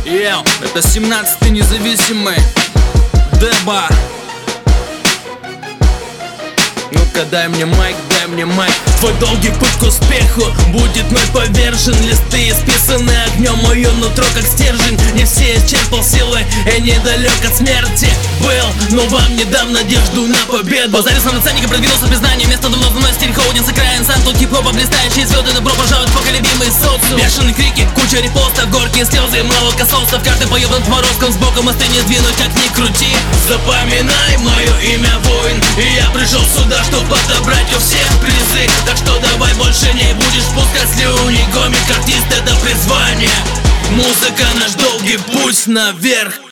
Это 17-й независимый Деба. Ну-ка дай мне майк, дай мне майк. Твой долгий путь к успеху будет мной повержен. Листы исписаны огнем, мое нутро как стержень. Не все исчерпал силы и недалек от смерти был, но вам не дам надежду на победу. Позарился на ценник и продвинулся в признание. Место давно за мной стиль Хоудинс и Крайен Сан. Тут хип-хопа блистающие звезды, добро пожаловать в поколебимый социум. Бешеные крики, куча репостов, горькие слезы, много косолстов. Каждый поет над морозком, сбоку мосты не сдвинуть, как ни крути. Запоминай мое имя, воин, и я пришел сюда, чтобы отобрать у всех призы. Так что давай больше не будешь пускать слюни. Комик, артист — это призвание. Музыка — наш долгий путь наверх.